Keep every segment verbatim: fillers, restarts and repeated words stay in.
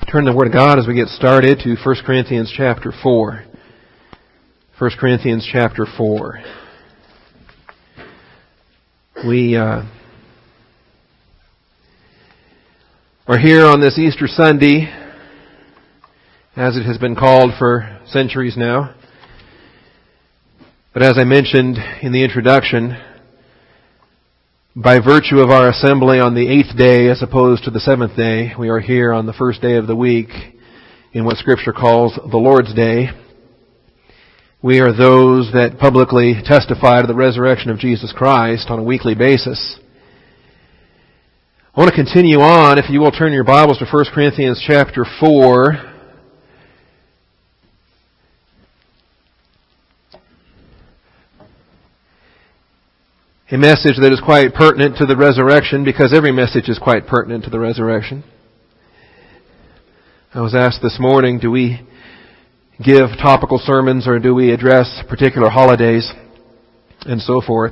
Turn the Word of God as we get started to First Corinthians chapter four. First Corinthians chapter four. We uh, are here on this Easter Sunday, as it has been called for centuries now. But as I mentioned in the introduction, by virtue of our assembly on the eighth day as opposed to the seventh day, we are here on the first day of the week in what Scripture calls the Lord's Day. We are those that publicly testify to the resurrection of Jesus Christ on a weekly basis. I want to continue on, if you will turn your Bibles to First Corinthians chapter four. A message that is quite pertinent to the resurrection, because every message is quite pertinent to the resurrection. I was asked this morning, do we give topical sermons or do we address particular holidays and so forth?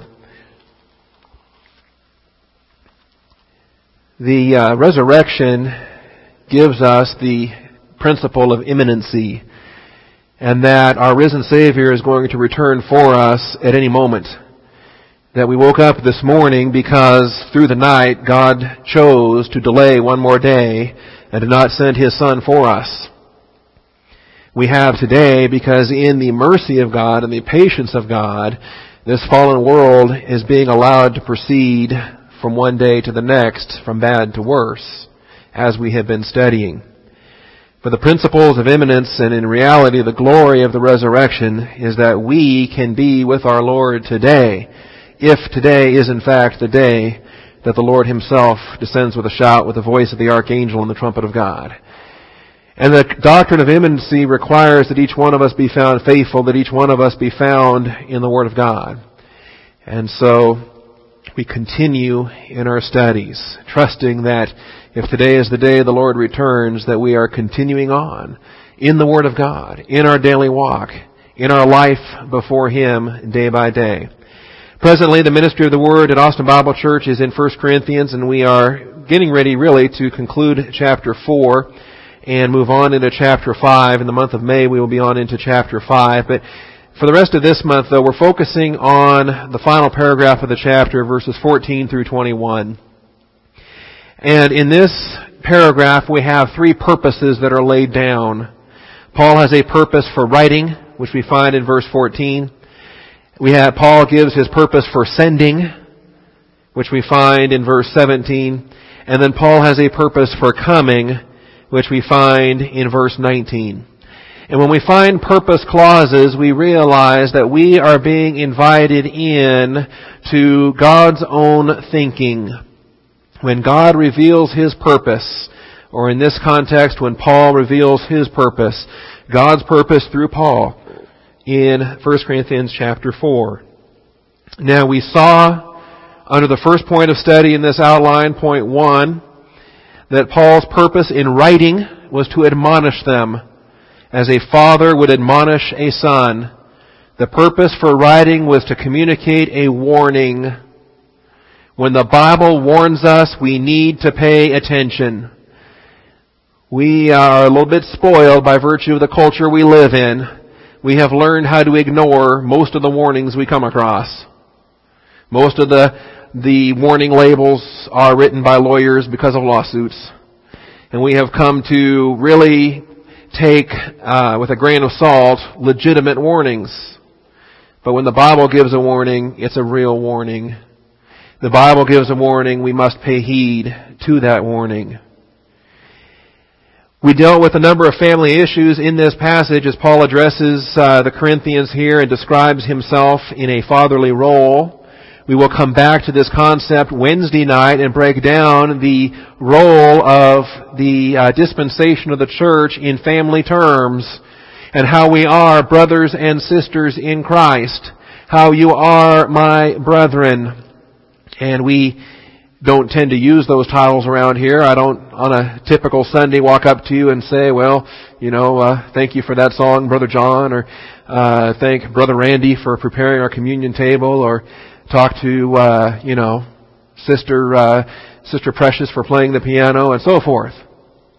The uh, resurrection gives us the principle of imminency, and that our risen Savior is going to return for us at any moment. That we woke up this morning because through the night God chose to delay one more day and did not send His Son for us. We have today because in the mercy of God and the patience of God, this fallen world is being allowed to proceed from one day to the next, from bad to worse, as we have been studying. For the principles of imminence and in reality the glory of the resurrection is that we can be with our Lord today, if today is in fact the day that the Lord Himself descends with a shout, with the voice of the archangel and the trumpet of God. And the doctrine of imminency requires that each one of us be found faithful, that each one of us be found in the Word of God. And so we continue in our studies, trusting that if today is the day the Lord returns, that we are continuing on in the Word of God, in our daily walk, in our life before Him day by day. Presently, the ministry of the Word at Austin Bible Church is in First Corinthians, and we are getting ready really to conclude chapter four and move on into chapter five. In the month of May, we will be on into chapter five. But for the rest of this month, though, we're focusing on the final paragraph of the chapter, verses fourteen through twenty-one. And in this paragraph, we have three purposes that are laid down. Paul has a purpose for writing, which we find in verse fourteen. We have, Paul gives his purpose for sending, which we find in verse seventeen. And then Paul has a purpose for coming, which we find in verse nineteen. And when we find purpose clauses, we realize that we are being invited in to God's own thinking. When God reveals His purpose, or in this context, when Paul reveals his purpose, God's purpose through Paul, in First Corinthians chapter four. Now we saw under the first point of study in this outline, point one, that Paul's purpose in writing was to admonish them as a father would admonish a son. The purpose for writing was to communicate a warning. When the Bible warns us, we need to pay attention. We are a little bit spoiled by virtue of the culture we live in. We have learned how to ignore most of the warnings we come across. Most of the the warning labels are written by lawyers because of lawsuits. And we have come to really take, uh, with a grain of salt, legitimate warnings. But when the Bible gives a warning, it's a real warning. The Bible gives a warning, we must pay heed to that warning. We dealt with a number of family issues in this passage as Paul addresses uh, the Corinthians here and describes himself in a fatherly role. We will come back to this concept Wednesday night and break down the role of the uh, dispensation of the church in family terms and how we are brothers and sisters in Christ. How you are my brethren. And we don't tend to use those titles around here. I don't, on a typical Sunday, walk up to you and say, well, you know, uh, thank you for that song, Brother John, or uh, thank Brother Randy for preparing our communion table, or talk to, uh, you know, Sister uh, Sister Precious for playing the piano, and so forth.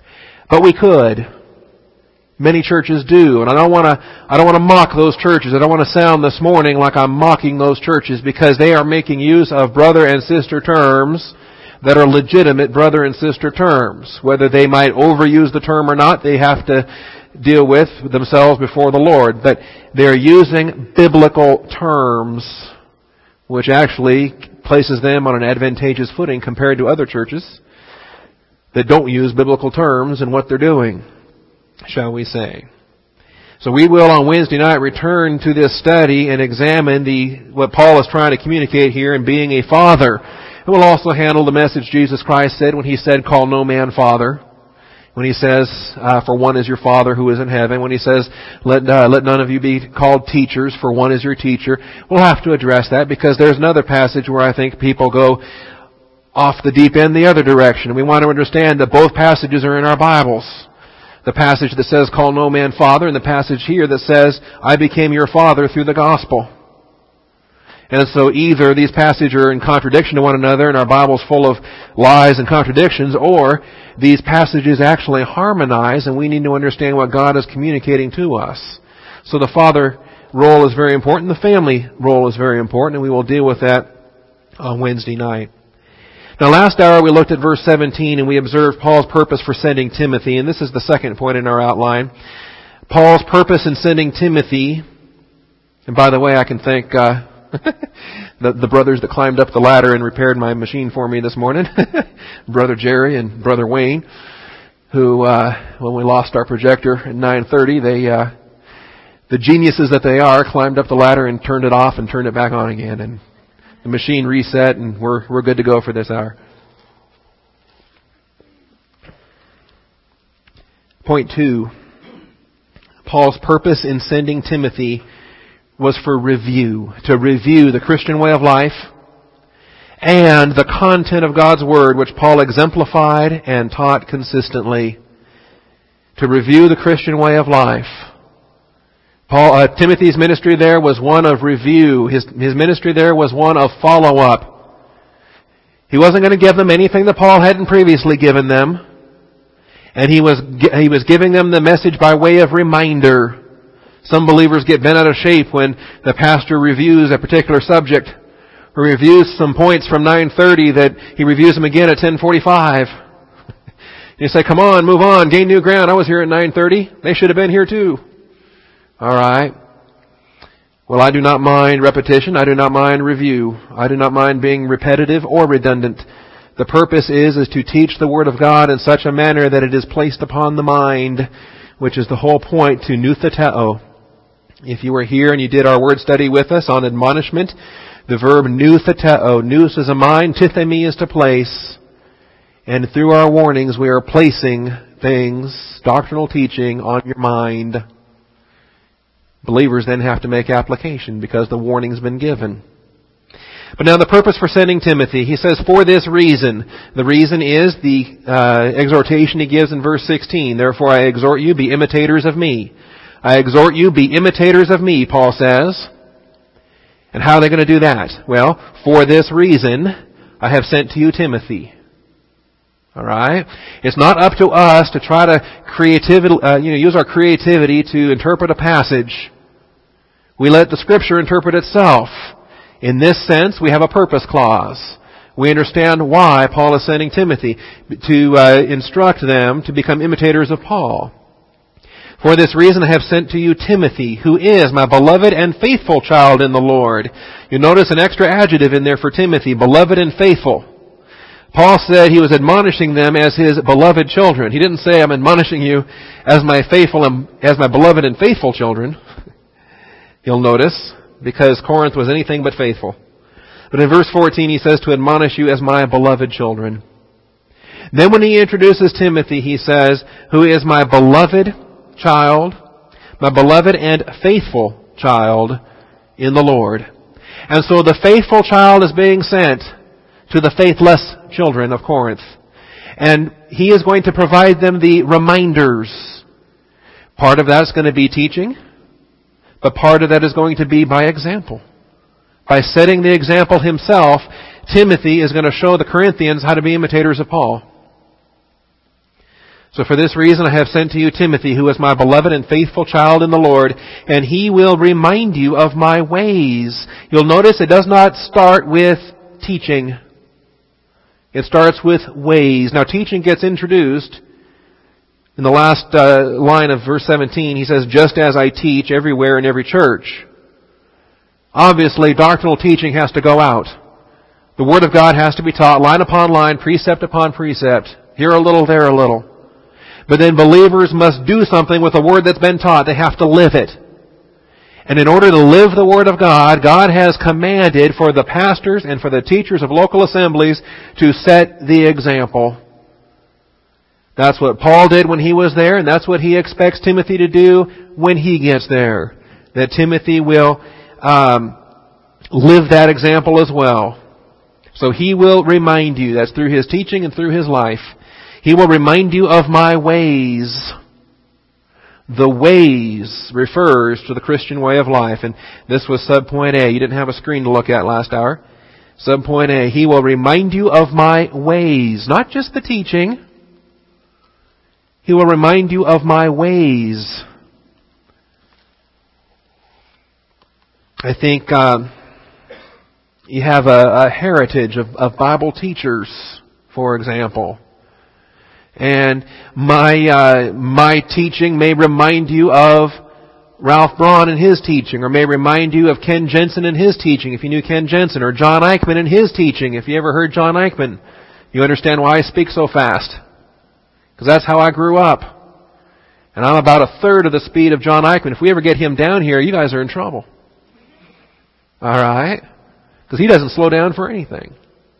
But we could. Many churches do, and I don't want to I don't want to mock those churches. I don't want to sound this morning like I'm mocking those churches, because they are making use of brother and sister terms that are legitimate brother and sister terms. Whether they might overuse the term or not, they have to deal with themselves before the Lord. But they're using biblical terms, which actually places them on an advantageous footing compared to other churches that don't use biblical terms in what they're doing, shall we say. So we will on Wednesday night return to this study and examine the what Paul is trying to communicate here in being a father. And we'll also handle the message Jesus Christ said when He said, "Call no man father." When He says, uh, "For one is your Father who is in heaven." When He says, let, uh, let none of you be called teachers, for one is your teacher. We'll have to address that, because there's another passage where I think people go off the deep end the other direction. And we want to understand that both passages are in our Bibles. The passage that says, "Call no man father," and the passage here that says, "I became your father through the gospel." And so either these passages are in contradiction to one another and our Bible's full of lies and contradictions, or these passages actually harmonize and we need to understand what God is communicating to us. So the father role is very important. The family role is very important, and we will deal with that on Wednesday night. Now, last hour we looked at verse seventeen and we observed Paul's purpose for sending Timothy, and this is the second point in our outline. Paul's purpose in sending Timothy, and by the way, I can thank uh, the, the brothers that climbed up the ladder and repaired my machine for me this morning, Brother Jerry and Brother Wayne, who, uh, when we lost our projector at nine thirty, they, uh, the geniuses that they are, climbed up the ladder and turned it off and turned it back on again, and the machine reset, and we're we're good to go for this hour. Point two. Paul's purpose in sending Timothy was for review, to review the Christian way of life and the content of God's Word, which Paul exemplified and taught consistently. To review the Christian way of life. Paul, uh, Timothy's ministry there was one of review. His, his ministry there was one of follow-up. He wasn't going to give them anything that Paul hadn't previously given them. And he was, he was giving them the message by way of reminder. Some believers get bent out of shape when the pastor reviews a particular subject, or reviews some points from nine thirty that he reviews them again at ten forty-five. You say, "Come on, move on, gain new ground. I was here at nine thirty. They should have been here too." All right. Well, I do not mind repetition. I do not mind review. I do not mind being repetitive or redundant. The purpose is, is to teach the Word of God in such a manner that it is placed upon the mind, which is the whole point to noutheteo. If you were here and you did our word study with us on admonishment, the verb noutheteo, nous is a mind, tithemi is to place. And through our warnings, we are placing things, doctrinal teaching, on your mind. Believers then have to make application because the warning's been given. But now the purpose for sending Timothy, he says, for this reason. The reason is the uh, exhortation he gives in verse sixteen. Therefore I exhort you, be imitators of me. I exhort you, be imitators of me, Paul says. And how are they going to do that? Well, for this reason, I have sent to you Timothy. All right? It's not up to us to try to creativity, uh, you know, use our creativity to interpret a passage. We let the Scripture interpret itself. In this sense, we have a purpose clause. We understand why Paul is sending Timothy, to uh, instruct them to become imitators of Paul. For this reason I have sent to you Timothy, who is my beloved and faithful child in the Lord. You notice an extra adjective in there for Timothy, beloved and faithful. Paul said he was admonishing them as his beloved children. He didn't say, I'm admonishing you as my faithful and as my beloved and faithful children. You'll notice, because Corinth was anything but faithful. But in verse fourteen he says to admonish you as my beloved children. Then when he introduces Timothy, he says, who is my beloved child, my beloved and faithful child in the Lord. And so the faithful child is being sent to the faithless children of Corinth. And he is going to provide them the reminders. Part of that is going to be teaching, but part of that is going to be by example. By setting the example himself, Timothy is going to show the Corinthians how to be imitators of Paul. So for this reason I have sent to you Timothy, who is my beloved and faithful child in the Lord, and he will remind you of my ways. You'll notice it does not start with teaching. It starts with ways. Now teaching gets introduced in the last uh, line of verse seventeen. He says, just as I teach everywhere in every church. Obviously, doctrinal teaching has to go out. The Word of God has to be taught line upon line, precept upon precept. Here a little, there a little. But then believers must do something with the Word that's been taught. They have to live it. And in order to live the Word of God, God has commanded for the pastors and for the teachers of local assemblies to set the example. That's what Paul did when he was there, and that's what he expects Timothy to do when he gets there. That Timothy will um, live that example as well. So he will remind you, that's through his teaching and through his life, he will remind you of my ways. The ways refers to the Christian way of life. And this was subpoint A. You didn't have a screen to look at last hour. Subpoint A. He will remind you of my ways. Not just the teaching. He will remind you of my ways. I think um, you have a, a heritage of, of Bible teachers, for example. And my uh, my teaching may remind you of Ralph Braun and his teaching, or may remind you of Ken Jensen and his teaching, if you knew Ken Jensen, or John Eichmann and his teaching, if you ever heard John Eichmann. You understand why I speak so fast. Because that's how I grew up. And I'm about a third of the speed of John Eichmann. If we ever get him down here, you guys are in trouble. All right? Because he doesn't slow down for anything.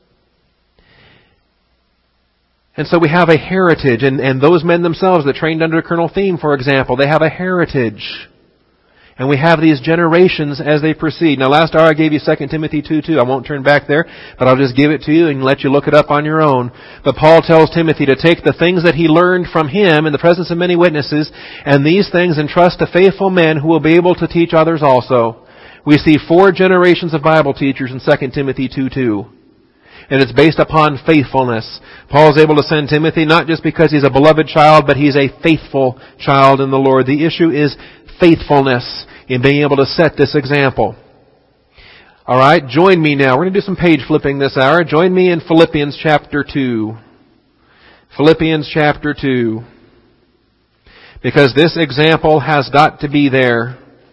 And so we have a heritage, and, and those men themselves that trained under Colonel Thiem, for example, they have a heritage. And we have these generations as they proceed. Now last hour I gave you Second Timothy two two. I won't turn back there, but I'll just give it to you and let you look it up on your own. But Paul tells Timothy to take the things that he learned from him in the presence of many witnesses, and these things entrust to faithful men who will be able to teach others also. We see four generations of Bible teachers in Second Timothy two two. And it's based upon faithfulness. Paul's able to send Timothy not just because he's a beloved child, but he's a faithful child in the Lord. The issue is faithfulness in being able to set this example. All right, join me now. We're going to do some page flipping this hour. Join me in Philippians chapter two. Philippians chapter two. Because this example has got to be there.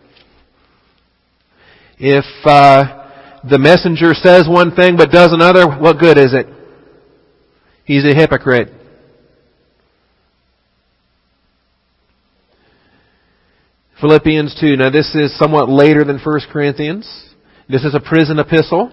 If uh, the messenger says one thing but does another, what good is it? He's a hypocrite. Philippians two. Now this is somewhat later than First Corinthians. This is a prison epistle.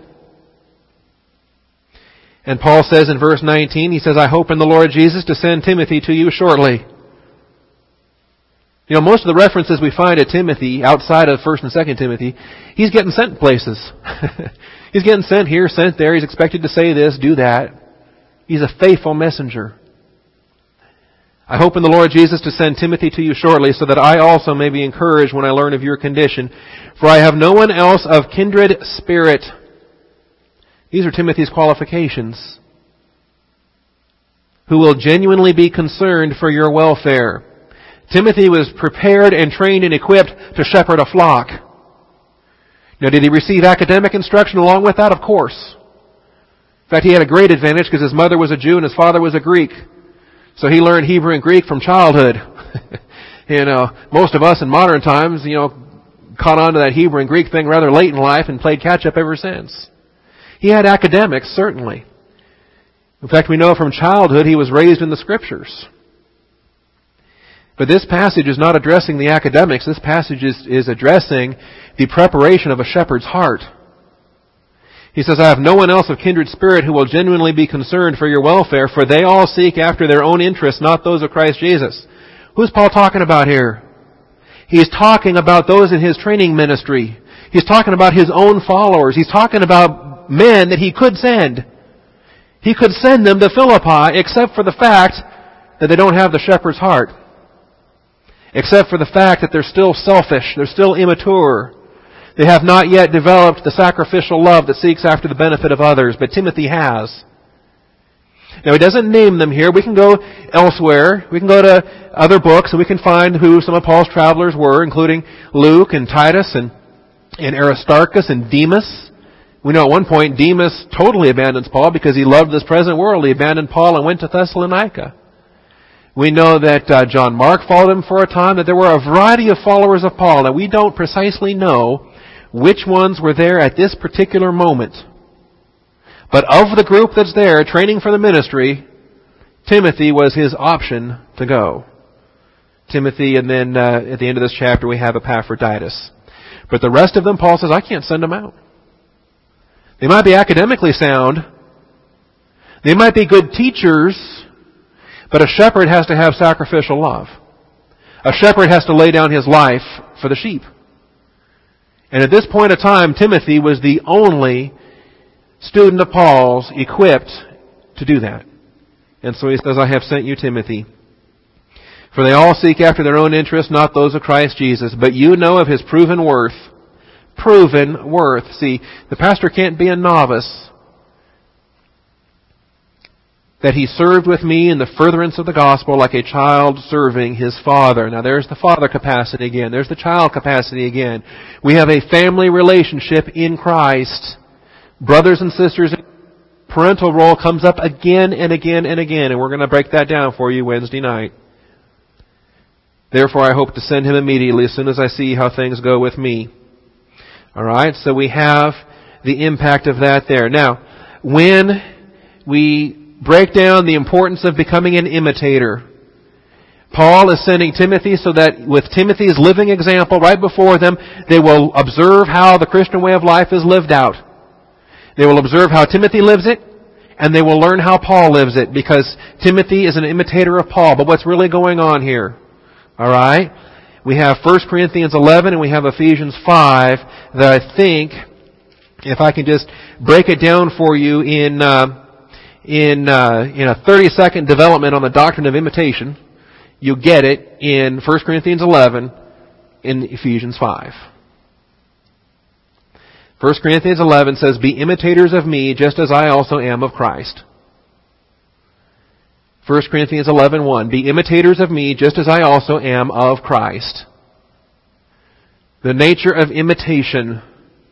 And Paul says in verse nineteen, he says, I hope in the Lord Jesus to send Timothy to you shortly. You know, most of the references we find at Timothy, outside of First and Second Timothy, he's getting sent places. He's getting sent here, sent there. He's expected to say this, do that. He's a faithful messenger. I hope in the Lord Jesus to send Timothy to you shortly, so that I also may be encouraged when I learn of your condition. For I have no one else of kindred spirit. These are Timothy's qualifications. Who will genuinely be concerned for your welfare. Timothy was prepared and trained and equipped to shepherd a flock. Now, did he receive academic instruction along with that? Of course. In fact, he had a great advantage because his mother was a Jew and his father was a Greek. So he learned Hebrew and Greek from childhood. You know, most of us in modern times, you know, caught on to that Hebrew and Greek thing rather late in life and played catch-up ever since. He had academics, certainly. In fact, we know from childhood he was raised in the Scriptures. But this passage is not addressing the academics. This passage is, is addressing the preparation of a shepherd's heart. He says, I have no one else of kindred spirit who will genuinely be concerned for your welfare, for they all seek after their own interests, not those of Christ Jesus. Who's Paul talking about here? He's talking about those in his training ministry. He's talking about his own followers. He's talking about men that he could send. He could send them to Philippi, except for the fact that they don't have the shepherd's heart. Except for the fact that they're still selfish, they're still immature. They have not yet developed the sacrificial love that seeks after the benefit of others, but Timothy has. Now, he doesn't name them here. We can go elsewhere. We can go to other books and we can find who some of Paul's travelers were, including Luke and Titus and, and Aristarchus and Demas. We know at one point Demas totally abandons Paul because he loved this present world. He abandoned Paul and went to Thessalonica. We know that uh, John Mark followed him for a time, that there were a variety of followers of Paul. Now, we don't precisely know which ones were there at this particular moment. But of the group that's there, training for the ministry, Timothy was his option to go. Timothy, and then uh, at the end of this chapter we have Epaphroditus. But the rest of them, Paul says, I can't send them out. They might be academically sound. They might be good teachers, but a shepherd has to have sacrificial love. A shepherd has to lay down his life for the sheep. And at this point of time, Timothy was the only student of Paul's equipped to do that. And so he says, I have sent you Timothy. For they all seek after their own interests, not those of Christ Jesus. But you know of his proven worth. Proven worth. See, the pastor can't be a novice. That he served with me in the furtherance of the gospel like a child serving his father. Now there's the father capacity again. There's the child capacity again. We have a family relationship in Christ. Brothers and sisters, parental role comes up again and again and again, and we're going to break that down for you Wednesday night. Therefore, I hope to send him immediately as soon as I see how things go with me. All right, so we have the impact of that there. Now, when we break down the importance of becoming an imitator, Paul is sending Timothy so that with Timothy's living example right before them, they will observe how the Christian way of life is lived out. They will observe how Timothy lives it, and they will learn how Paul lives it, because Timothy is an imitator of Paul. But what's really going on here? All right? We have First Corinthians eleven and we have Ephesians five that I think, if I can just break it down for you in uh, in uh, in a thirty-second development on the doctrine of imitation, you get it in First Corinthians eleven, in Ephesians five. First Corinthians eleven says, be imitators of me, just as I also am of Christ. First Corinthians eleven one, be imitators of me, just as I also am of Christ. The nature of imitation.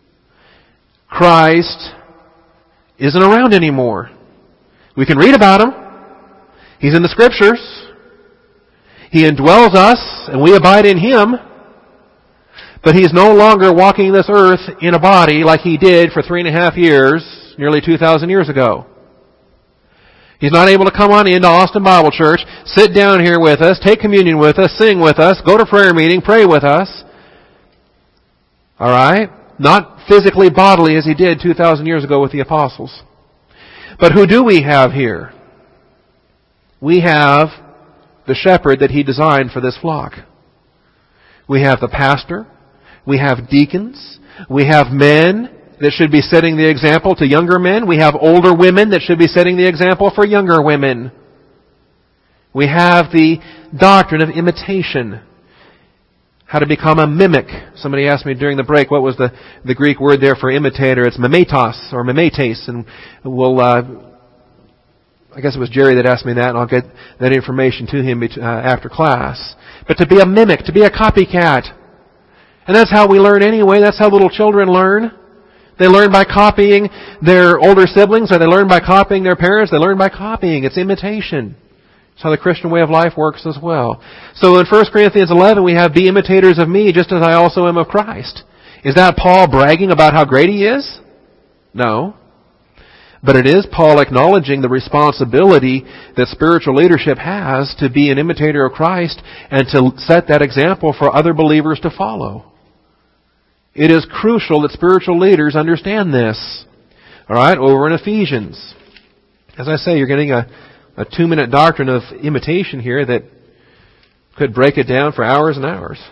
Christ isn't around anymore. We can read about Him. He's in the Scriptures. He indwells us, and we abide in Him. But He's no longer walking this earth in a body like He did for three and a half years, nearly two thousand years ago. He's not able to come on into Austin Bible Church, sit down here with us, take communion with us, sing with us, go to prayer meeting, pray with us. Alright? Not physically, bodily as He did two thousand years ago with the apostles. But who do we have here? We have the shepherd that He designed for this flock. We have the pastor. We have deacons. We have men that should be setting the example to younger men. We have older women that should be setting the example for younger women. We have the doctrine of imitation. How to become a mimic. Somebody asked me during the break, what was the, the Greek word there for imitator? It's mimetos or mimetes. And we'll, uh, I guess it was Jerry that asked me that, and I'll get that information to him uh, after class. But to be a mimic, to be a copycat. And that's how we learn anyway. That's how little children learn. They learn by copying their older siblings, or they learn by copying their parents. They learn by copying. It's imitation. It's how the Christian way of life works as well. So in First Corinthians eleven, we have, be imitators of me, just as I also am of Christ. Is that Paul bragging about how great he is? No. But it is Paul acknowledging the responsibility that spiritual leadership has to be an imitator of Christ and to set that example for other believers to follow. It is crucial that spiritual leaders understand this. Alright, over in Ephesians. As I say, you're getting a, a two-minute doctrine of imitation here that could break it down for hours and hours.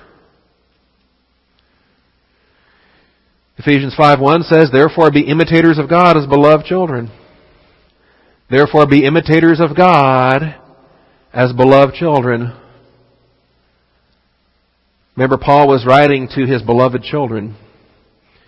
Ephesians five one says, therefore be imitators of God as beloved children. Therefore be imitators of God as beloved children. Remember, Paul was writing to his beloved children.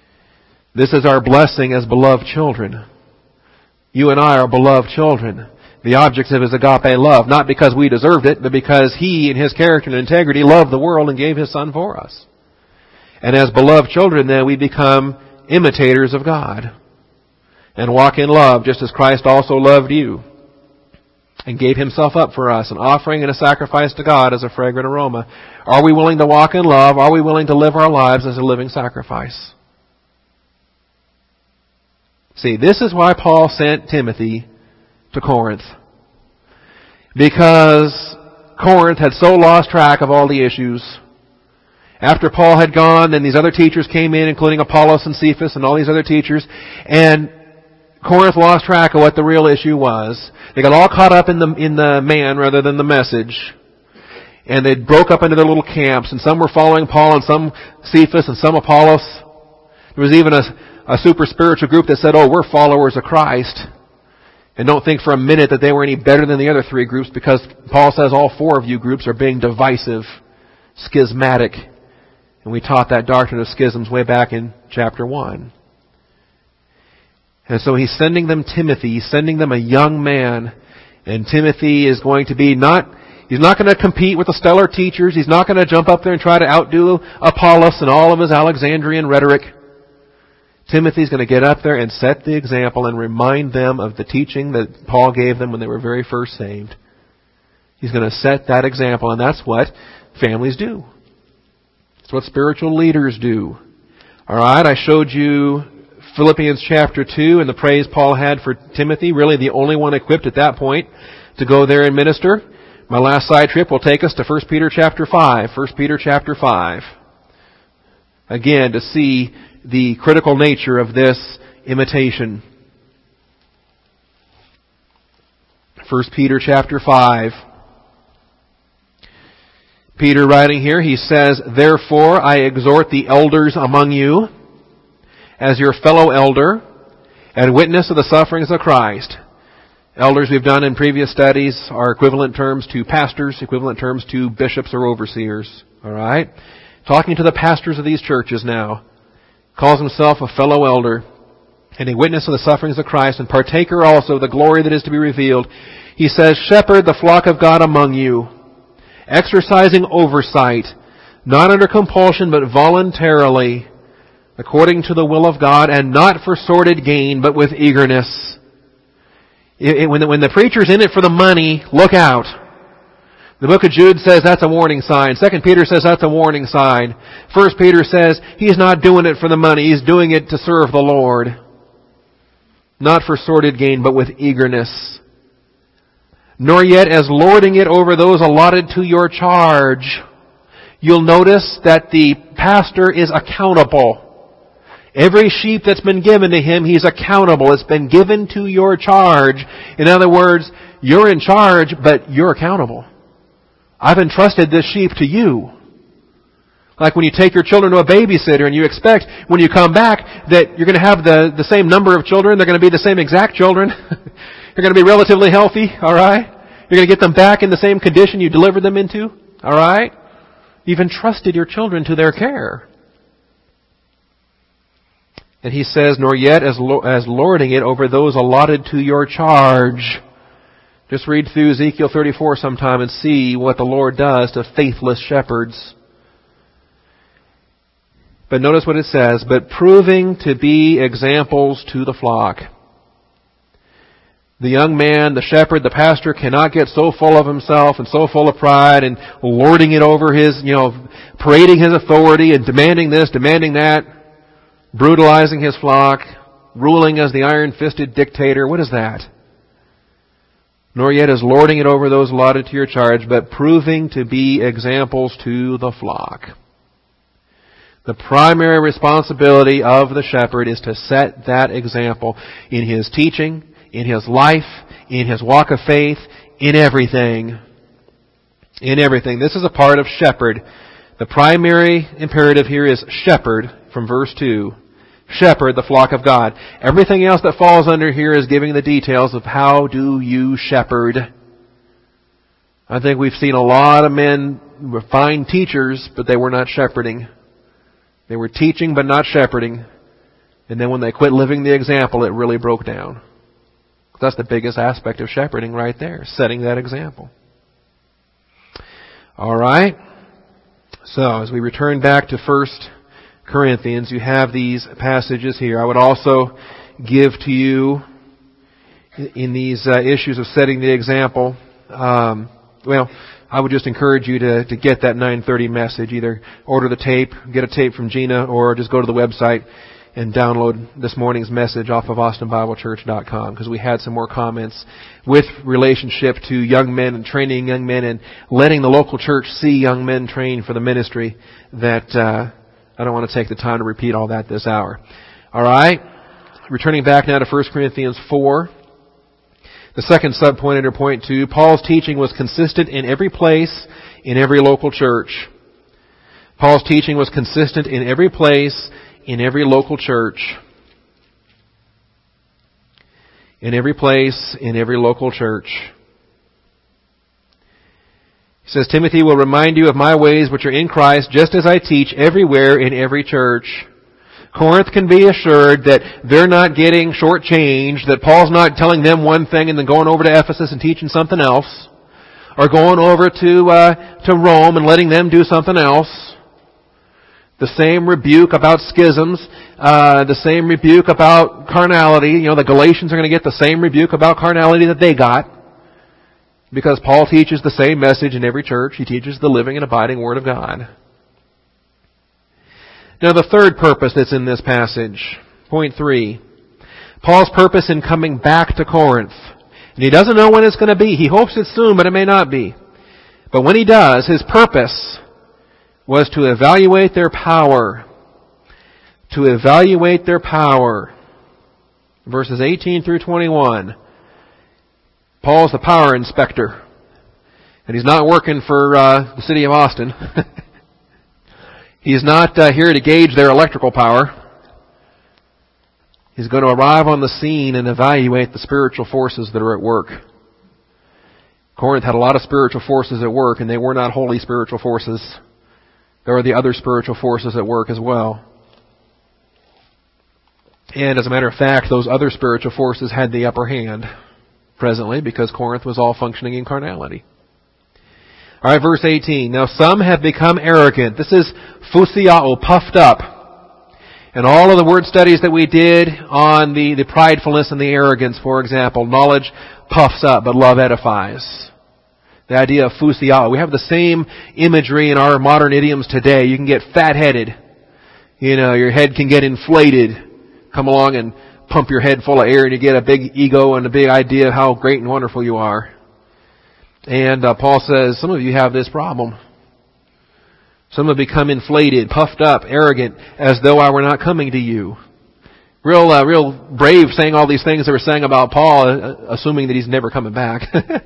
This is our blessing as beloved children. You and I are beloved children. the objects of His agape love, not because we deserved it, but because He, in His character and integrity, loved the world and gave His Son for us. And as beloved children, then, we become imitators of God and walk in love, just as Christ also loved you and gave Himself up for us, an offering and a sacrifice to God as a fragrant aroma. Are we willing to walk in love? Are we willing to live our lives as a living sacrifice? See, this is why Paul sent Timothy to Corinth. Because Corinth had so lost track of all the issues. After Paul had gone, then these other teachers came in, including Apollos and Cephas and all these other teachers, and Corinth lost track of what the real issue was. They got all caught up in the in the man rather than the message. And they broke up into their little camps, and some were following Paul, and some Cephas, and some Apollos. There was even a, a super spiritual group that said, oh, we're followers of Christ. And don't think for a minute that they were any better than the other three groups, because Paul says all four of you groups are being divisive, schismatic. And we taught that doctrine of schisms way back in chapter one. And so he's sending them Timothy. He's sending them a young man. And Timothy is going to be not, he's not going to compete with the stellar teachers. He's not going to jump up there and try to outdo Apollos and all of his Alexandrian rhetoric. Timothy's going to get up there and set the example and remind them of the teaching that Paul gave them when they were very first saved. He's going to set that example, and that's what families do. It's what spiritual leaders do. Alright, I showed you Philippians chapter two and the praise Paul had for Timothy, really the only one equipped at that point to go there and minister. My last side trip will take us to First Peter chapter five. First Peter chapter five. Again, to see the critical nature of this imitation. First Peter chapter five. Peter writing here, he says, therefore I exhort the elders among you, as your fellow elder, and witness of the sufferings of Christ. Elders we've done in previous studies are equivalent terms to pastors, equivalent terms to bishops or overseers. Alright? Talking to the pastors of these churches now. Calls himself a fellow elder, and a witness of the sufferings of Christ, and partaker also of the glory that is to be revealed. He says, shepherd the flock of God among you, exercising oversight, not under compulsion, but voluntarily, according to the will of God, and not for sordid gain, but with eagerness. It, it, when, the, when the preacher's in it for the money, look out. The book of Jude says that's a warning sign. Second Peter says that's a warning sign. First Peter says he's not doing it for the money, he's doing it to serve the Lord. Not for sordid gain, but with eagerness. Nor yet as lording it over those allotted to your charge. You'll notice that the pastor is accountable. Every sheep that's been given to him, he's accountable. It's been given to your charge. In other words, you're in charge, but you're accountable. I've entrusted this sheep to you. Like when you take your children to a babysitter and you expect when you come back that you're going to have the, the same number of children, they're going to be the same exact children. You're going to be relatively healthy, alright? You're going to get them back in the same condition you delivered them into, alright? You've entrusted your children to their care. And he says, nor yet as, as lording it over those allotted to your charge. Just read through Ezekiel thirty-four sometime and see what the Lord does to faithless shepherds. But notice what it says, but proving to be examples to the flock. The young man, the shepherd, the pastor cannot get so full of himself and so full of pride and lording it over his, you know, parading his authority and demanding this, demanding that, brutalizing his flock, ruling as the iron-fisted dictator. What is that? Nor yet as lording it over those allotted to your charge, but proving to be examples to the flock. The primary responsibility of the shepherd is to set that example in his teaching, in his life, in his walk of faith, in everything. In everything. This is a part of shepherd. The primary imperative here is shepherd from verse two. Shepherd the flock of God. Everything else that falls under here is giving the details of how do you shepherd. I think we've seen a lot of men who were fine teachers, but they were not shepherding. They were teaching but not shepherding. And then when they quit living the example, it really broke down. That's the biggest aspect of shepherding right there, setting that example. All right. So as we return back to First Corinthians, you have these passages here. I would also give to you in these uh, issues of setting the example, um, well, I would just encourage you to, to get that nine thirty message. Either order the tape, get a tape from Gina, or just go to the website and download this morning's message off of austin bible church dot com, because we had some more comments with relationship to young men and training young men and letting the local church see young men trained for the ministry that uh, I don't want to take the time to repeat all that this hour. All right. Returning back now to First Corinthians four. The second subpoint under point two, Paul's teaching was consistent in every place, in every local church. Paul's teaching was consistent in every place, in every local church. In every place, in every local church. He says, Timothy will remind you of my ways which are in Christ, just as I teach everywhere in every church. Corinth can be assured that they're not getting shortchanged, that Paul's not telling them one thing and then going over to Ephesus and teaching something else, or going over to uh, to Rome and letting them do something else. The same rebuke about schisms, uh, the same rebuke about carnality. You know, the Galatians are going to get the same rebuke about carnality that they got, because Paul teaches the same message in every church. He teaches the living and abiding Word of God. Now the third purpose that's in this passage, point three, Paul's purpose in coming back to Corinth. And he doesn't know when it's going to be. He hopes it's soon, but it may not be. But when he does, his purpose was to evaluate their power. To evaluate their power. Verses eighteen through twenty-one. Paul's the power inspector. And he's not working for uh, the city of Austin. He's not uh, here to gauge their electrical power. He's going to arrive on the scene and evaluate the spiritual forces that are at work. Corinth had a lot of spiritual forces at work, and they were not holy spiritual forces. There were the other spiritual forces at work as well. And as a matter of fact, those other spiritual forces had the upper hand presently, because Corinth was all functioning in carnality. All right, verse eighteen. Now some have become arrogant. This is phusiao, puffed up. And all of the word studies that we did on the, the pridefulness and the arrogance, for example, knowledge puffs up, but love edifies. The idea of phusiao. We have the same imagery in our modern idioms today. You can get fat-headed. You know, your head can get inflated. Come along and pump your head full of air and you get a big ego and a big idea of how great and wonderful you are. And uh, Paul says, some of you have this problem. Some have become inflated, puffed up, arrogant, as though I were not coming to you. Real, uh, real brave saying all these things they were saying about Paul, uh, assuming that he's never coming back.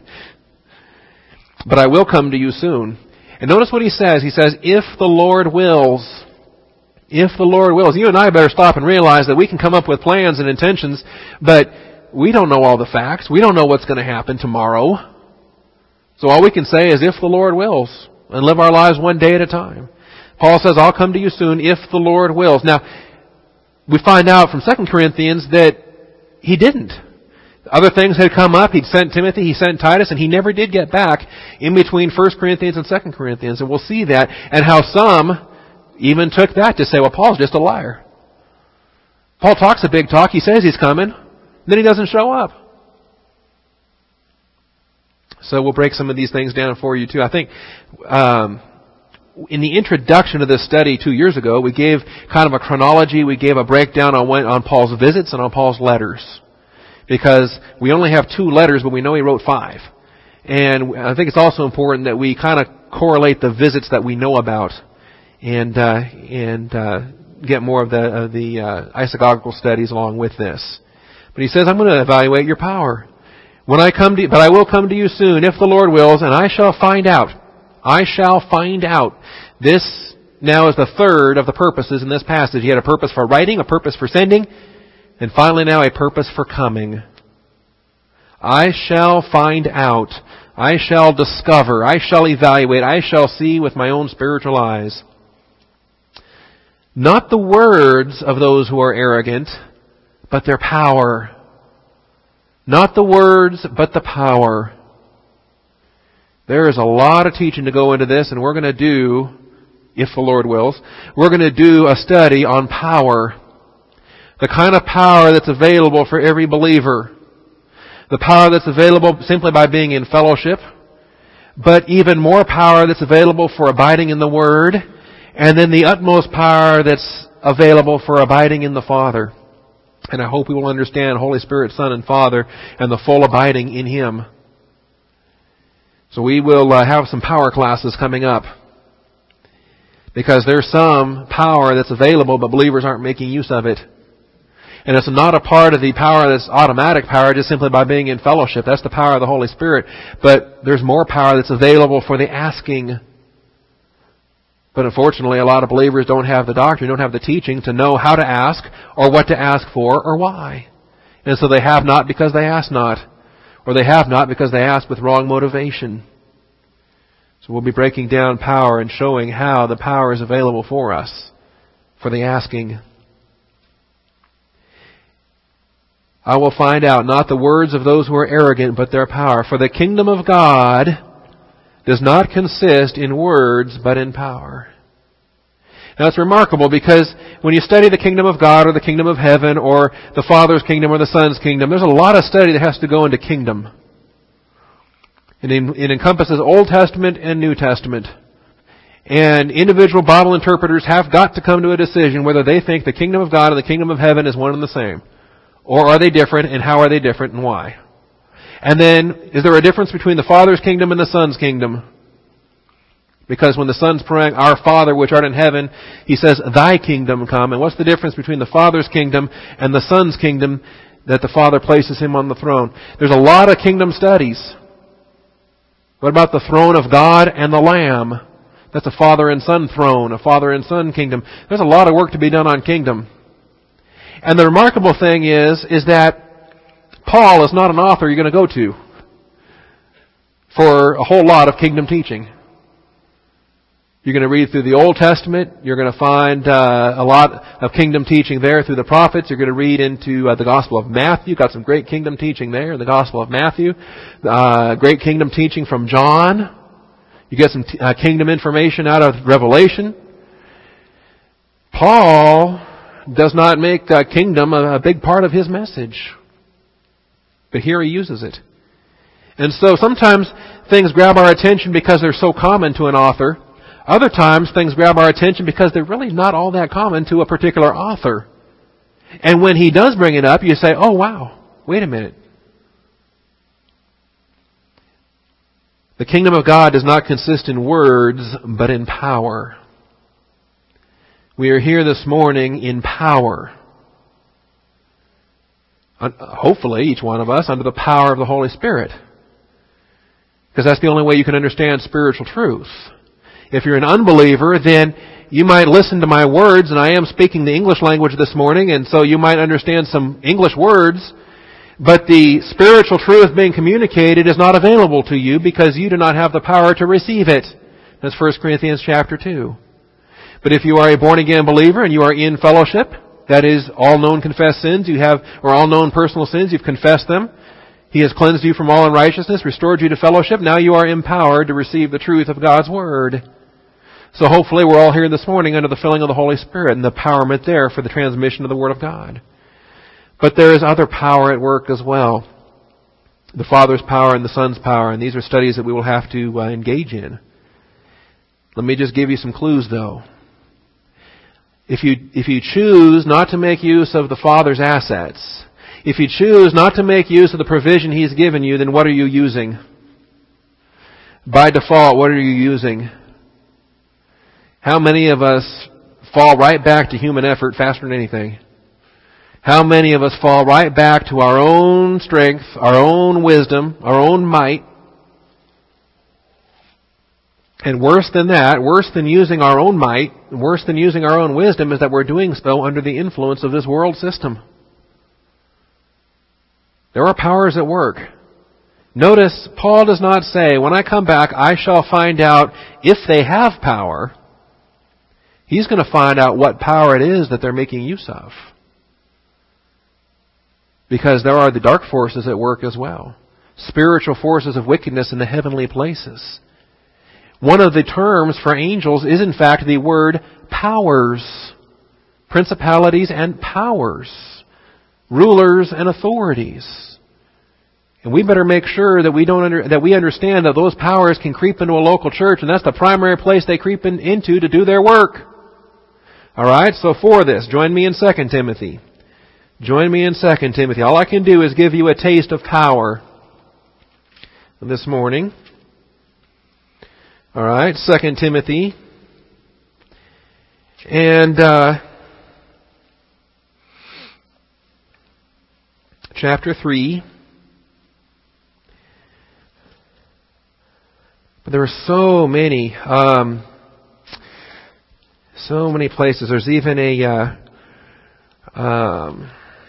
But I will come to you soon. And notice what he says. He says, if the Lord wills. If the Lord wills. You and I better stop and realize that we can come up with plans and intentions, but we don't know all the facts. We don't know what's going to happen tomorrow. So all we can say is, if the Lord wills, and live our lives one day at a time. Paul says, I'll come to you soon if the Lord wills. Now, we find out from Second Corinthians that he didn't. Other things had come up. He'd sent Timothy, he sent Titus, and he never did get back in between First Corinthians and Second Corinthians. And we'll see that, and how some even took that to say, well, Paul's just a liar. Paul talks a big talk. He says he's coming. Then he doesn't show up. So we'll break some of these things down for you too. I think um, in the introduction to this study two years ago, we gave kind of a chronology. We gave a breakdown on when, on Paul's visits and on Paul's letters, because we only have two letters, but we know he wrote five. And I think it's also important that we kind of correlate the visits that we know about, and uh, and uh, get more of the of the uh, isagogical studies along with this. But he says, I'm going to evaluate your power. When I come to, but I will come to you soon, if the Lord wills, and I shall find out. I shall find out. This now is the third of the purposes in this passage. He had a purpose for writing, a purpose for sending, and finally now a purpose for coming. I shall find out. I shall discover. I shall evaluate. I shall see with my own spiritual eyes. Not the words of those who are arrogant, but their power. Not the words, but the power. There is a lot of teaching to go into this, and we're going to do, if the Lord wills, we're going to do a study on power. The kind of power that's available for every believer. The power that's available simply by being in fellowship. But even more power that's available for abiding in the Word. And then the utmost power that's available for abiding in the Father. And I hope we will understand Holy Spirit, Son, and Father, and the full abiding in Him. So we will uh, have some power classes coming up. Because there's some power that's available, but believers aren't making use of it. And it's not a part of the power that's automatic power just simply by being in fellowship. That's the power of the Holy Spirit. But there's more power that's available for the asking. But unfortunately, a lot of believers don't have the doctrine, don't have the teaching to know how to ask, or what to ask for, or why. And so they have not because they ask not. Or they have not because they ask with wrong motivation. So we'll be breaking down power and showing how the power is available for us, for the asking. I will find out not the words of those who are arrogant, but their power. For the kingdom of God does not consist in words, but in power. Now it's remarkable because when you study the kingdom of God or the kingdom of heaven or the Father's kingdom or the Son's kingdom, there's a lot of study that has to go into kingdom. And it encompasses Old Testament and New Testament. And individual Bible interpreters have got to come to a decision whether they think the kingdom of God and the kingdom of heaven is one and the same. Or are they different, and how are they different, and why? And then, is there a difference between the Father's kingdom and the Son's kingdom? Because when the Son's praying, Our Father which art in heaven, He says, Thy kingdom come. And what's the difference between the Father's kingdom and the Son's kingdom that the Father places Him on the throne? There's a lot of kingdom studies. What about the throne of God and the Lamb? That's a Father and Son throne, a Father and Son kingdom. There's a lot of work to be done on kingdom. And the remarkable thing is, is that Paul is not an author you're going to go to for a whole lot of kingdom teaching. You're going to read through the Old Testament. You're going to find uh, a lot of kingdom teaching there through the prophets. You're going to read into uh, the Gospel of Matthew. Got some great kingdom teaching there in the Gospel of Matthew. Uh, great kingdom teaching from John. You get some t- uh, kingdom information out of Revelation. Paul does not make uh, kingdom a, a big part of his message. But here he uses it. And so sometimes things grab our attention because they're so common to an author. Other times things grab our attention because they're really not all that common to a particular author. And when he does bring it up, you say, oh wow, wait a minute. The kingdom of God does not consist in words, but in power. We are here this morning in power. Hopefully, each one of us under the power of the Holy Spirit. Because that's the only way you can understand spiritual truth. If you're an unbeliever, then you might listen to my words, and I am speaking the English language this morning, and so you might understand some English words, but the spiritual truth being communicated is not available to you because you do not have the power to receive it. That's First Corinthians chapter two. But if you are a born-again believer and you are in fellowship, that is, all known confessed sins you have, or all known personal sins, you've confessed them. He has cleansed you from all unrighteousness, restored you to fellowship. Now you are empowered to receive the truth of God's Word. So hopefully we're all here this morning under the filling of the Holy Spirit and the empowerment there for the transmission of the Word of God. But there is other power at work as well. The Father's power and the Son's power, and these are studies that we will have to uh, engage in. Let me just give you some clues though. If you, if you choose not to make use of the Father's assets, if you choose not to make use of the provision He's given you, then what are you using? By default, what are you using? How many of us fall right back to human effort faster than anything? How many of us fall right back to our own strength, our own wisdom, our own might? And worse than that, worse than using our own might, worse than using our own wisdom, is that we're doing so under the influence of this world system. There are powers at work. Notice, Paul does not say, when I come back, I shall find out if they have power. He's going to find out what power it is that they're making use of. Because there are the dark forces at work as well. Spiritual forces of wickedness in the heavenly places. One of the terms for angels is in fact the word powers. Principalities and powers. Rulers and authorities. And we better make sure that we don't under, that we understand that those powers can creep into a local church, and that's the primary place they creep in, into to do their work. Alright, so for this, join me in Second Timothy. Join me in Second Timothy. All I can do is give you a taste of power this morning. Alright, Second Timothy. And, uh, chapter three. But there are so many, um, so many places. There's even a, uh, um,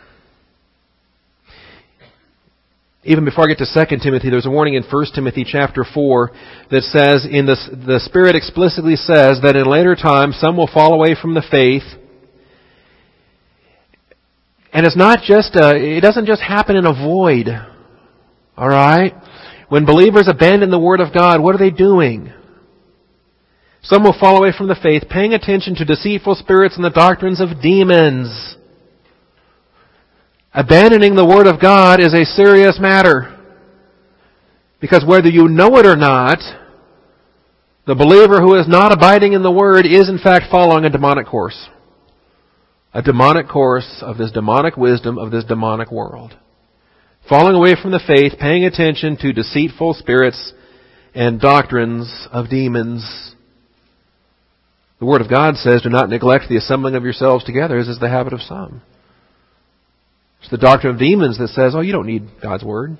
even before I get to Second Timothy, there's a warning in First Timothy chapter four that says, in the, the Spirit explicitly says that in later times some will fall away from the faith. And it's not just a, it doesn't just happen in a void. Alright? When believers abandon the Word of God, what are they doing? Some will fall away from the faith, paying attention to deceitful spirits and the doctrines of demons. Abandoning the Word of God is a serious matter. Because whether you know it or not, the believer who is not abiding in the Word is in fact following a demonic course. A demonic course of this demonic wisdom of this demonic world. Falling away from the faith, paying attention to deceitful spirits and doctrines of demons. The Word of God says, do not neglect the assembling of yourselves together, as is the habit of some. It's the doctrine of demons that says, oh, you don't need God's Word.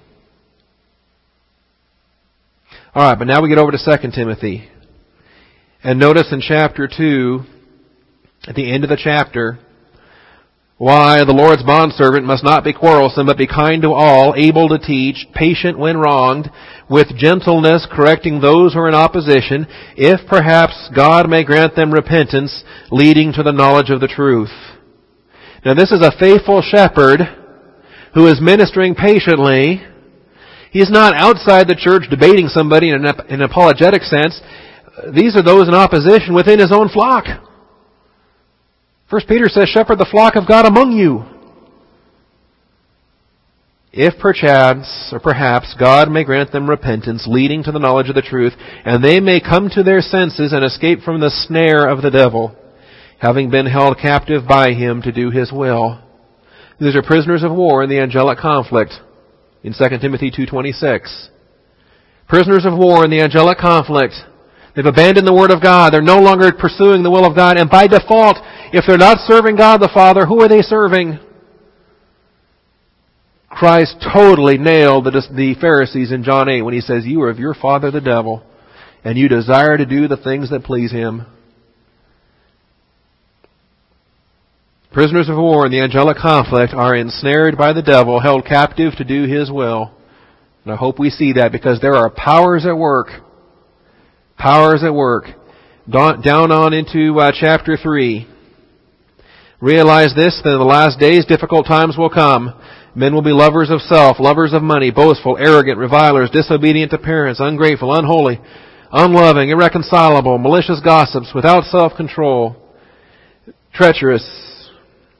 Alright, but now we get over to Second Timothy. And notice in chapter two, at the end of the chapter, why the Lord's bondservant must not be quarrelsome, but be kind to all, able to teach, patient when wronged, with gentleness correcting those who are in opposition, if perhaps God may grant them repentance, leading to the knowledge of the truth. Now this is a faithful shepherd who is ministering patiently. He's not outside the church debating somebody in an, in an apologetic sense. These are those in opposition within his own flock. First Peter says, shepherd the flock of God among you. If perchance, or perhaps, God may grant them repentance, leading to the knowledge of the truth, and they may come to their senses and escape from the snare of the devil, having been held captive by him to do his will. These are prisoners of war in the angelic conflict in Second Timothy two twenty-six. Prisoners of war in the angelic conflict. They've abandoned the Word of God. They're no longer pursuing the will of God. And by default, if they're not serving God the Father, who are they serving? Christ totally nailed the, the Pharisees in John eight when He says, you are of your father the devil, and you desire to do the things that please him. Prisoners of war in the angelic conflict are ensnared by the devil, held captive to do his will. And I hope we see that, because there are powers at work. Powers at work. Down on into uh, chapter three. Realize this, that in the last days difficult times will come. Men will be lovers of self, lovers of money, boastful, arrogant, revilers, disobedient to parents, ungrateful, unholy, unloving, irreconcilable, malicious gossips, without self-control, treacherous,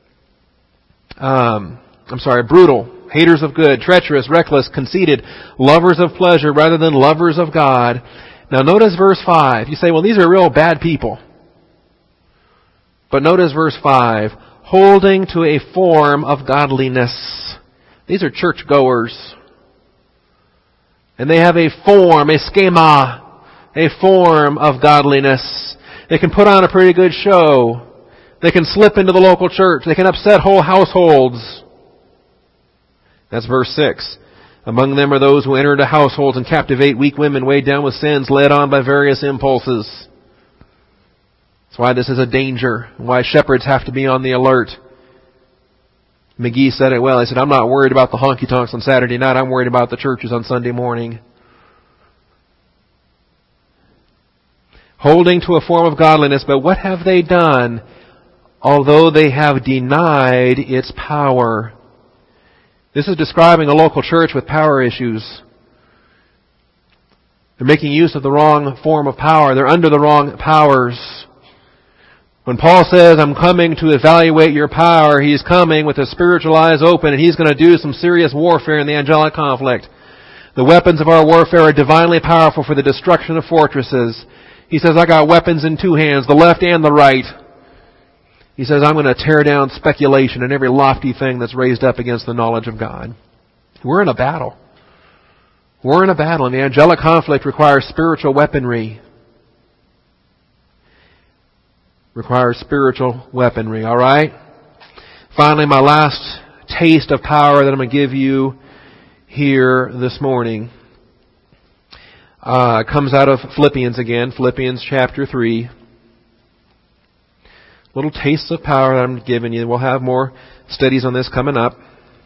um, I'm sorry, brutal, haters of good, treacherous, reckless, conceited, lovers of pleasure rather than lovers of God. Now notice verse five. You say, well, these are real bad people. But notice verse five. Holding to a form of godliness. These are churchgoers. And they have a form, a schema, a form of godliness. They can put on a pretty good show. They can slip into the local church. They can upset whole households. That's verse six. Among them are those who enter into households and captivate weak women weighed down with sins, led on by various impulses. That's why this is a danger. Why shepherds have to be on the alert. McGee said it well. He said, I'm not worried about the honky-tonks on Saturday night. I'm worried about the churches on Sunday morning. Holding to a form of godliness, but what have they done? Although they have denied its power. This is describing a local church with power issues. They're making use of the wrong form of power. They're under the wrong powers. When Paul says, I'm coming to evaluate your power, he's coming with his spiritual eyes open, and he's going to do some serious warfare in the angelic conflict. The weapons of our warfare are divinely powerful for the destruction of fortresses. He says, I got weapons in two hands, the left and the right. He says, I'm going to tear down speculation and every lofty thing that's raised up against the knowledge of God. We're in a battle. We're in a battle, and the angelic conflict requires spiritual weaponry. Requires spiritual weaponry, all right? Finally, my last taste of power that I'm going to give you here this morning uh, comes out of Philippians again, Philippians chapter three. Little tastes of power that I'm giving you. We'll have more studies on this coming up.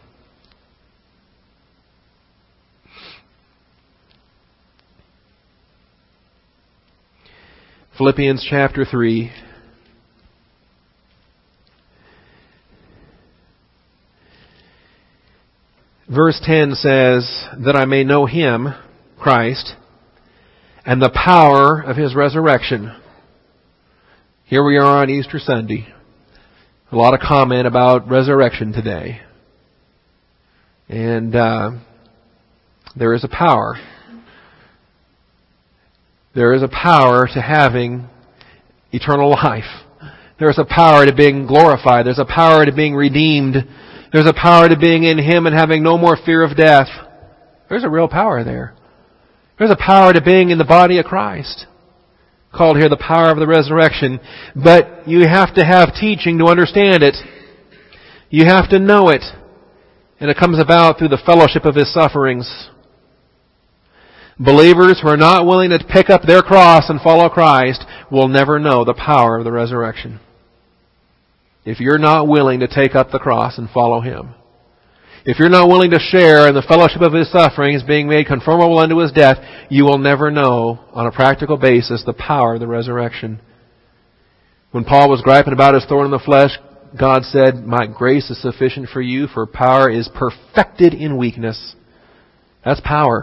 Philippians chapter three. Verse ten says, that I may know Him, Christ, and the power of His resurrection. Here we are on Easter Sunday. A lot of comment about resurrection today. And uh, there is a power. There is a power to having eternal life. There is a power to being glorified. There's a power to being redeemed. There's a power to being in Him and having no more fear of death. There's a real power there. There's a power to being in the body of Christ. Called here the power of the resurrection. But you have to have teaching to understand it. You have to know it. And it comes about through the fellowship of His sufferings. Believers who are not willing to pick up their cross and follow Christ will never know the power of the resurrection. If you're not willing to take up the cross and follow Him. If you're not willing to share in the fellowship of His sufferings, being made conformable unto His death, you will never know, on a practical basis, the power of the resurrection. When Paul was griping about his thorn in the flesh, God said, my grace is sufficient for you, for power is perfected in weakness. That's power.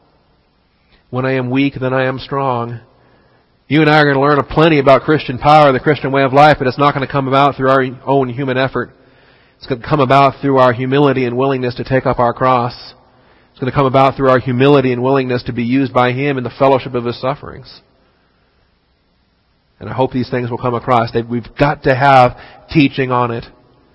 When I am weak, then I am strong. You and I are going to learn plenty about Christian power, the Christian way of life, but it's not going to come about through our own human effort. It's going to come about through our humility and willingness to take up our cross. It's going to come about through our humility and willingness to be used by Him in the fellowship of His sufferings. And I hope these things will come across. We've got to have teaching on it.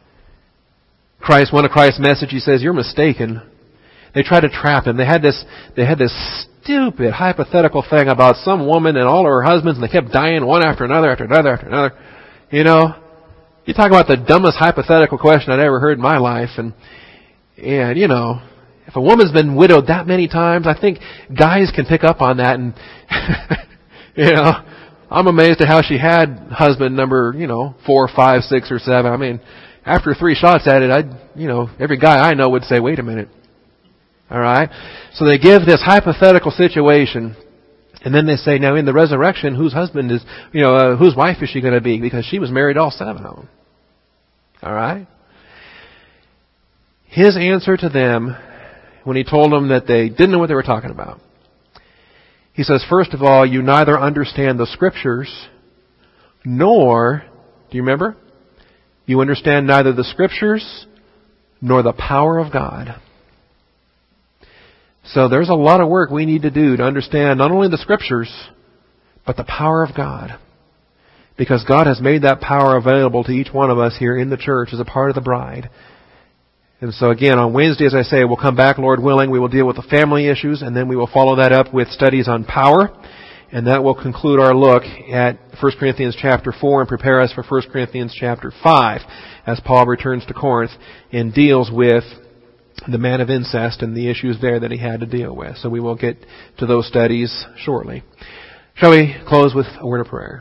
Christ, one of Christ's message, He says, you're mistaken. They tried to trap Him. They had this, they had this stupid hypothetical thing about some woman and all of her husbands, and they kept dying one after another, after another, after another. You know, you talk about the dumbest hypothetical question I'd ever heard in my life. And, and you know, if a woman's been widowed that many times, I think guys can pick up on that. And, you know, I'm amazed at how she had husband number, you know, four, five, six, or seven. I mean, after three shots at it, I'd, you know, every guy I know would say, wait a minute. All right? So they give this hypothetical situation, and then they say, now in the resurrection, whose husband is, you know, uh, whose wife is she going to be? Because she was married all seven of them. All right? His answer to them, when He told them that they didn't know what they were talking about, He says, first of all, you neither understand the Scriptures, nor, do you remember? You understand neither the Scriptures, nor the power of God. So there's a lot of work we need to do to understand not only the Scriptures, but the power of God. Because God has made that power available to each one of us here in the church as a part of the bride. And so again, on Wednesday, as I say, we'll come back, Lord willing. We will deal with the family issues, and then we will follow that up with studies on power. And that will conclude our look at First Corinthians chapter four and prepare us for First Corinthians chapter five as Paul returns to Corinth and deals with the man of incest and the issues there that he had to deal with. So we will get to those studies shortly. Shall we close with a word of prayer?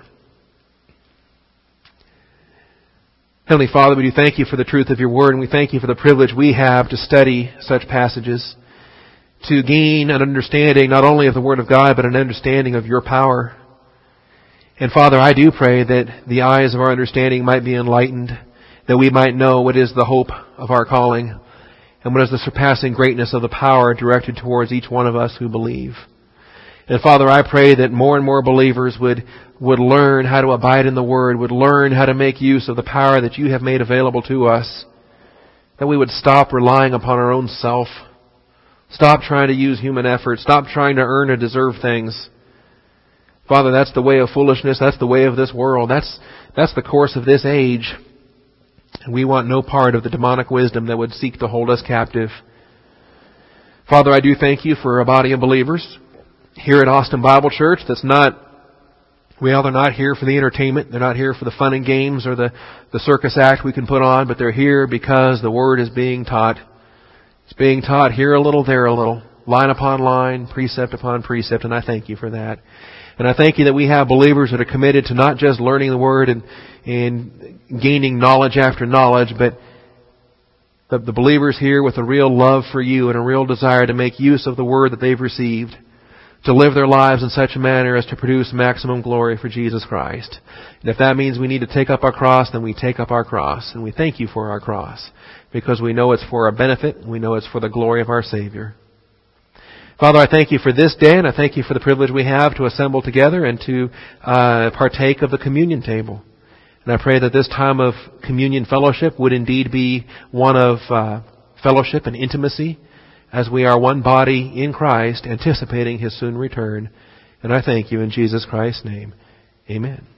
Heavenly Father, we do thank You for the truth of Your Word, and we thank You for the privilege we have to study such passages, to gain an understanding not only of the Word of God, but an understanding of Your power. And Father, I do pray that the eyes of our understanding might be enlightened, that we might know what is the hope of our calling, And what is the surpassing greatness of the power directed towards each one of us who believe. And Father, I pray that more and more believers would, would learn how to abide in the Word, would learn how to make use of the power that you have made available to us. That we would stop relying upon our own self. Stop trying to use human effort. Stop trying to earn or deserve things. Father, that's the way of foolishness. That's the way of this world. That's, that's the course of this age. And we want no part of the demonic wisdom that would seek to hold us captive. Father, I do thank you for a body of believers here at Austin Bible Church that's not, well, they're not here for the entertainment. They're not here for the fun and games or the, the circus act we can put on, but they're here because the Word is being taught. It's being taught here a little, there a little, line upon line, precept upon precept, and I thank you for that. And I thank you that we have believers that are committed to not just learning the Word and, and gaining knowledge after knowledge, but the, the believers here with a real love for you and a real desire to make use of the Word that they've received, to live their lives in such a manner as to produce maximum glory for Jesus Christ. And if that means we need to take up our cross, then we take up our cross. And we thank you for our cross, because we know it's for our benefit, and we know it's for the glory of our Savior. Father, I thank you for this day, and I thank you for the privilege we have to assemble together and to uh, partake of the communion table. And I pray that this time of communion fellowship would indeed be one of uh, fellowship and intimacy, as we are one body in Christ, anticipating His soon return. And I thank you in Jesus Christ's name. Amen.